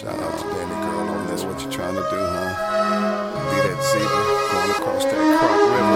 Shout out to Danny Girl on this. What you trying to do, huh? Be that zebra going across that Croc River.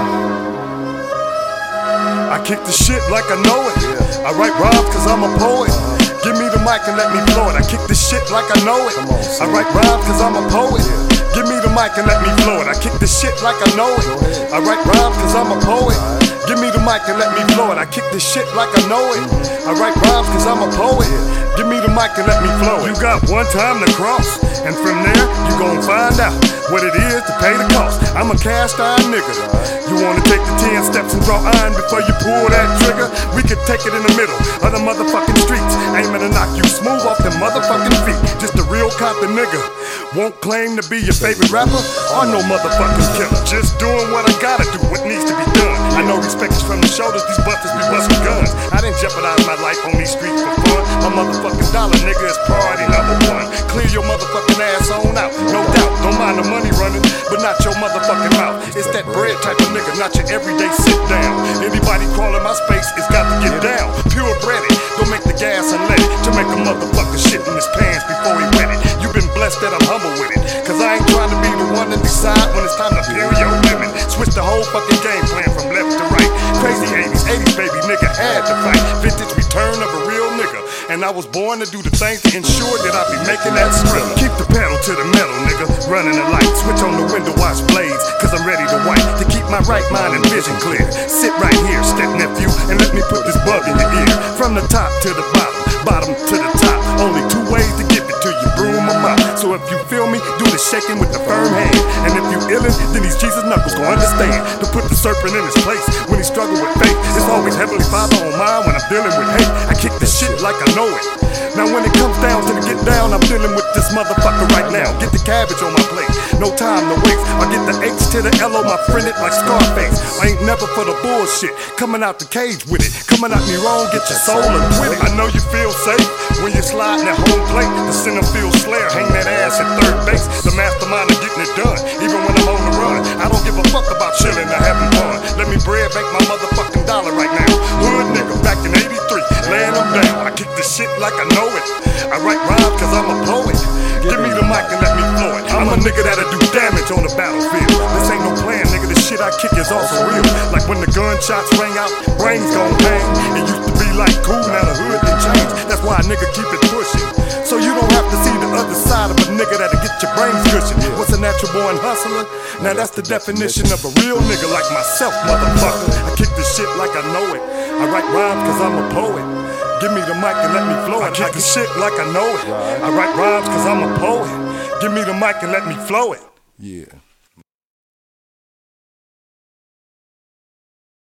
I kick the shit like I know it. I write rhymes cause I'm a poet. Give me the mic and let me flow it. I kick the shit like I know it. I write rhymes cause I'm a poet. Give me the mic and let me flow it. I kick the shit like I know it. I write rhymes cause I'm a poet. Give me the mic and let me flow it. I kick the shit like I know it. I write rhymes cause I'm a poet. Give me the mic and let me flow it. You got one time to cross, and from there you gon' find out what it is to pay the cost. I'm a cast iron nigga. You wanna take the 10 steps and draw iron before you pull that trigger? We could take it in the middle of the motherfucking streets, aiming to knock you smooth off them motherfucking feet. Just a real Compton nigga. Won't claim to be your favorite rapper or no motherfucking killer. Just doing what I gotta do, what needs to be done. I know respect is from the shoulders, these busters be busting guns. I didn't jeopardize my life on these streets for fun. My motherfucking dollar, nigga, is priority #1. Clear your motherfucking ass on out, no doubt. Don't mind the money running, but not your motherfucking mouth. It's that bread type of nigga, not your everyday sit down. Anybody crawling my space, it's got to get down. Purebred it, don't make the gas and let it to make a motherfucker shit in his pants before he wet it. You been blessed that I'm humble with it, cause I ain't trying to be the one to decide when it's time to peel your lemon. Switch the whole fucking game plan from left to right. Crazy 80s baby, nigga had to fight. Vintage return of a real nigga, and I was born to do the things to ensure that I be making that struggle. Keep the pedal to the metal, nigga, running the light. Switch on the window, watch blades, cause I'm ready to wipe. To keep my right mind and vision clear. Sit right here, step nephew, and let me put this bug in your ear. From the top to the bottom, bottom to the top. Only 2 ways to give it to you, broom or mop. So if you feel me, do the shaking with the firm hand. And if you illin', then these Jesus knuckles gon' understand. To put the serpent in his place when he struggle with faith. It's always Heavenly Father on mine when I'm dealing with hate. I kick the shit like I know it. Now when it comes down to the get down, I'm dealing with this motherfucker right now. Get the cabbage on my plate, no time to waste. I get the H to the L on my print it like Scarface. I ain't never for the bullshit, coming out the cage with it. Coming out me wrong, get your soul and quit it. I know you feel safe when you're sliding at home plate. The center field slayer, hang that ass at third base. The mastermind of getting it done, even when I'm on the run. I don't give a fuck about chilling or having fun. Let me bread make my motherfucking dollar right now. Hood nigga back in 83, laying them down. I kick the shit like I know it. I write rhymes cause I'm a poet. Give me the mic and let me flow it. I'm a nigga that'll do damage on the battlefield. This ain't no plan, nigga, this shit I kick is also real. Like when the gunshots ring out, brains gon' bang. It used to be like cool, now the hood done changed. That's why a nigga keep it pushing, so you don't have to see the other side of a nigga that'll get your brains gushing. What's a natural born hustler? Now that's the definition of a real nigga like myself, motherfucker. I kick this shit like I know it. I write rhymes cause I'm a poet. Give me the mic and let me flow it. I kick the shit like I know it. I write rhymes cause I'm a poet. Give me the mic and let me flow it. Yeah.